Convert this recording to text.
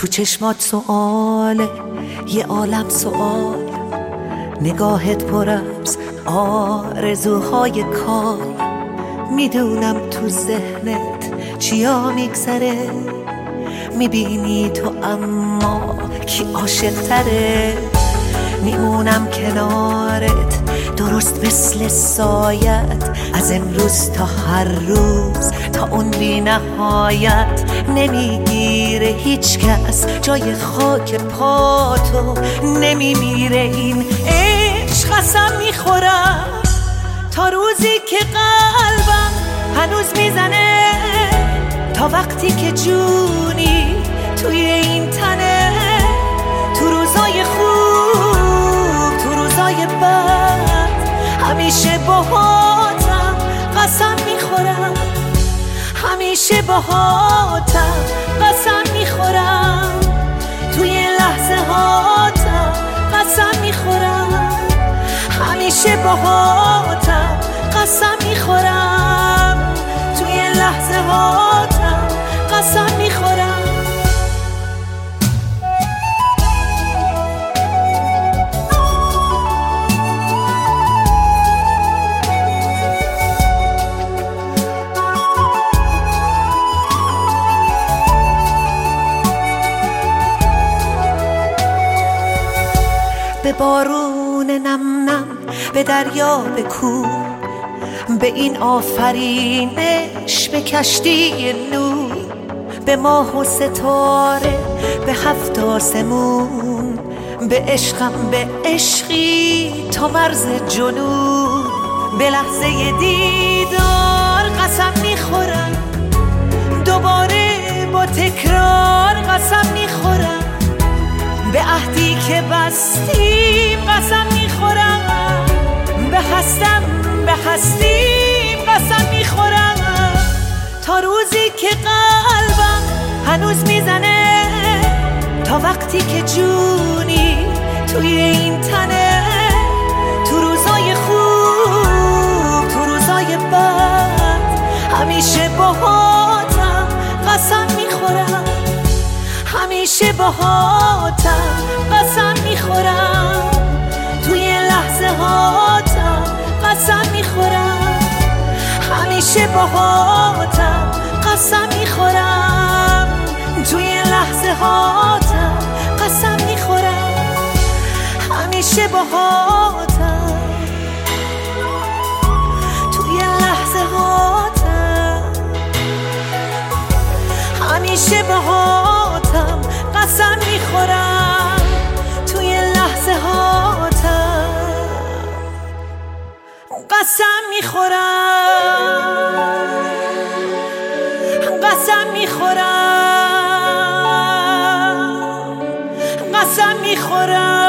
تو چشمات سؤاله یه عالم سؤال، نگاهت پر از آرزوهای کال. میدونم تو ذهنت چیا میگذره، میبینی تو اما کی عاشق تره. میمونم کنارت درست مثل سایت، از امروز تا هر روز تا اون بی نهایت. نمیگیره هیچ کس جای خاک پاتو، نمیمیره این عشق. قسم میخورم تا روزی که قلبم هنوز میزنه، تا وقتی که جونی توی این تنه. تو روزای خوب تو روزای بد همیشه باهاتم، قسم میخورم همیشه باهاتم، قسم میخورم توی لحظه هاتم، قسم میخورم همیشه باهاتم، قسم میخورم توی لحظه هاتم، قسم میخورم. به بارون نم نم، به دریا، به کوه، به این آفرینش، به کشتی نور، به ماه و ستاره، به هفت آسمون، به عشقم، به عشقی تا مرز جنون. به لحظه دیدار قسم میخورم، دوباره با تکرار قسم میخورم. به عهدی که بستیم قسم میخورم، به هستیم قسم میخورم. تا روزی که قلبم هنوز میزنه، تا وقتی که جونی توی این تنه. تو روزای خوب تو روزای بد همیشه باهاتم، قسم میخورم همیشه باهاتم، قسم میخورم توی لحظه هاتم، قسم میخورم همیشه باهاتم، قسم میخورم توی لحظه هاتم، قسم میخورم همیشه باهاتم توی لحظه هاتم، همیشه باهاتم، قسم میخورم توی لحظه هاتم، قسم میخورم، قسم میخورم، قسم میخورم.